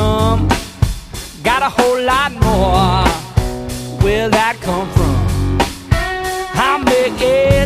some, got a whole lot more. Where'd that come from? I'm making